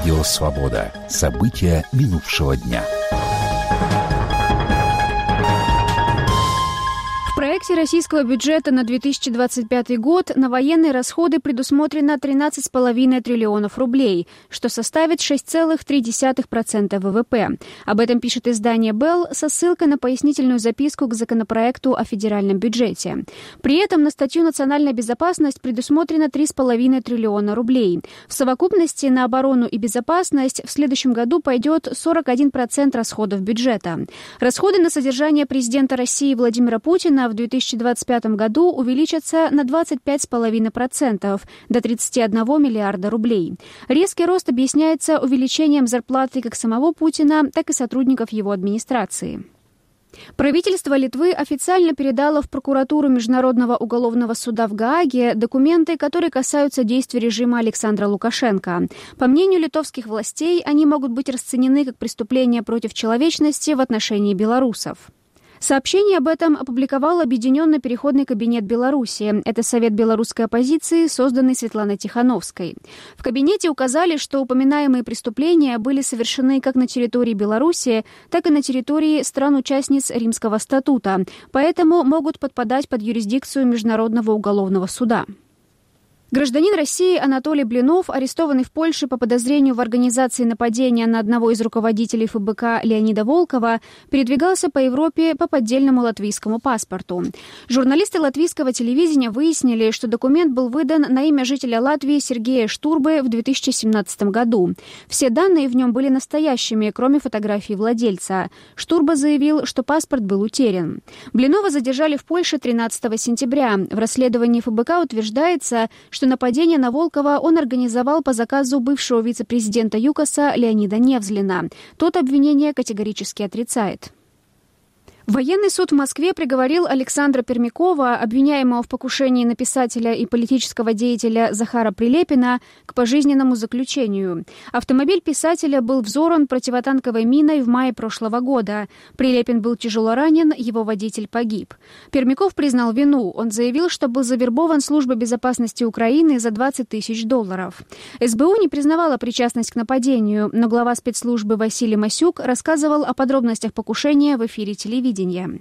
Радио «Свобода». События минувшего дня. В проекте российского бюджета на 2025 год на военные расходы предусмотрено 13,5 триллионов рублей, что составит 6,3% ВВП. Об этом пишет издание «Белл» со ссылкой на пояснительную записку к законопроекту о федеральном бюджете. При этом на статью «Национальная безопасность» предусмотрено 3,5 триллиона рублей. В совокупности на оборону и безопасность в следующем году пойдет 41% расходов бюджета. Расходы на содержание президента России Владимира Путина в 2025 году увеличатся на 25,5% до 31 миллиарда рублей. Резкий рост объясняется увеличением зарплаты как самого Путина, так и сотрудников его администрации. Правительство Литвы официально передало в прокуратуру Международного уголовного суда в Гааге документы, которые касаются действий режима Александра Лукашенко. По мнению литовских властей, они могут быть расценены как преступления против человечности в отношении белорусов. Сообщение об этом опубликовал Объединенный переходный кабинет Беларуси. Это совет белорусской оппозиции, созданный Светланой Тихановской. В кабинете указали, что упоминаемые преступления были совершены как на территории Беларуси, так и на территории стран-участниц Римского статута, поэтому могут подпадать под юрисдикцию Международного уголовного суда. Гражданин России Анатолий Блинов, арестованный в Польше по подозрению в организации нападения на одного из руководителей ФБК Леонида Волкова, передвигался по Европе по поддельному латвийскому паспорту. Журналисты латвийского телевидения выяснили, что документ был выдан на имя жителя Латвии Сергея Штурбы в 2017 году. Все данные в нем были настоящими, кроме фотографии владельца. Штурба заявил, что паспорт был утерян. Блинова задержали в Польше 13 сентября. В расследовании ФБК утверждается, что нападение на Волкова он организовал по заказу бывшего вице-президента ЮКОСа Леонида Невзлина. Тот обвинение категорически отрицает. Военный суд в Москве приговорил Александра Пермякова, обвиняемого в покушении на писателя и политического деятеля Захара Прилепина, к пожизненному заключению. Автомобиль писателя был взорван противотанковой миной в мае прошлого года. Прилепин был тяжело ранен, его водитель погиб. Пермяков признал вину. Он заявил, что был завербован Службой безопасности Украины за $20 тысяч. СБУ не признавала причастность к нападению, но глава спецслужбы Василий Масюк рассказывал о подробностях покушения в эфире телевидения.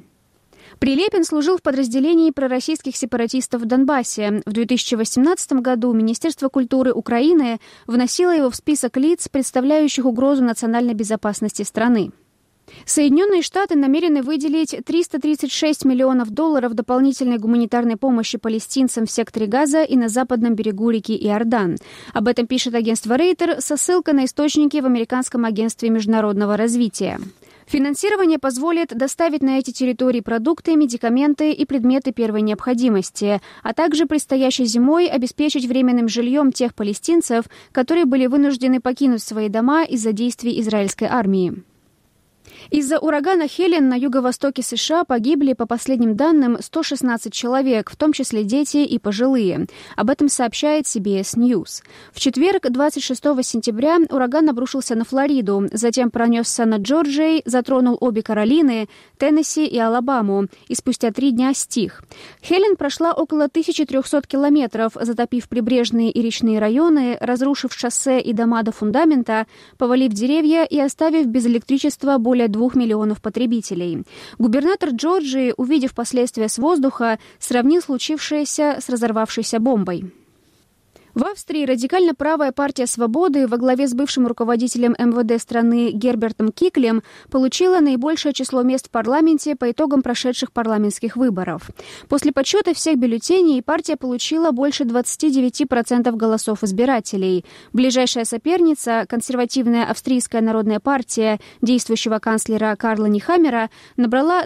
Прилепин служил в подразделении пророссийских сепаратистов в Донбассе. В 2018 году Министерство культуры Украины вносило его в список лиц, представляющих угрозу национальной безопасности страны. Соединенные Штаты намерены выделить $336 миллионов дополнительной гуманитарной помощи палестинцам в секторе Газа и на западном берегу реки Иордан. Об этом пишет агентство Рейтер со ссылкой на источники в Американском агентстве международного развития. Финансирование позволит доставить на эти территории продукты, медикаменты и предметы первой необходимости, а также предстоящей зимой обеспечить временным жильем тех палестинцев, которые были вынуждены покинуть свои дома из-за действий израильской армии. Из-за урагана Хелен на юго-востоке США погибли, по последним данным, 116 человек, в том числе дети и пожилые. Об этом сообщает CBS News. В четверг, 26 сентября, ураган обрушился на Флориду, затем пронесся над Джорджией, затронул обе Каролины, Теннесси и Алабаму, и спустя 3 дня стих. Хелен прошла около 1300 километров, затопив прибрежные и речные районы, разрушив шоссе и дома до фундамента, повалив деревья и оставив без электричества более 2 миллионов потребителей. Губернатор Джорджии, увидев последствия с воздуха, сравнил случившееся с разорвавшейся бомбой. В Австрии радикально правая партия «Свободы» во главе с бывшим руководителем МВД страны Гербертом Киклем получила наибольшее число мест в парламенте по итогам прошедших парламентских выборов. После подсчета всех бюллетеней партия получила больше 29% голосов избирателей. Ближайшая соперница, консервативная Австрийская народная партия действующего канцлера Карла Нихаммера, набрала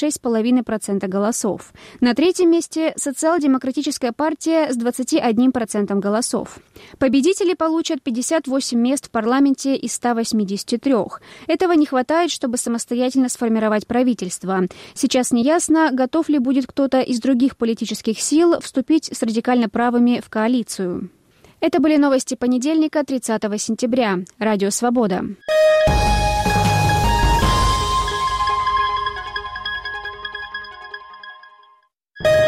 26,5% голосов. На третьем месте социал-демократическая партия с 21% голосов. Победители получат 58 мест в парламенте из 183. Этого не хватает, чтобы самостоятельно сформировать правительство. Сейчас неясно, готов ли будет кто-то из других политических сил вступить с радикально правыми в коалицию. Это были новости понедельника, 30 сентября. Радио «Свобода».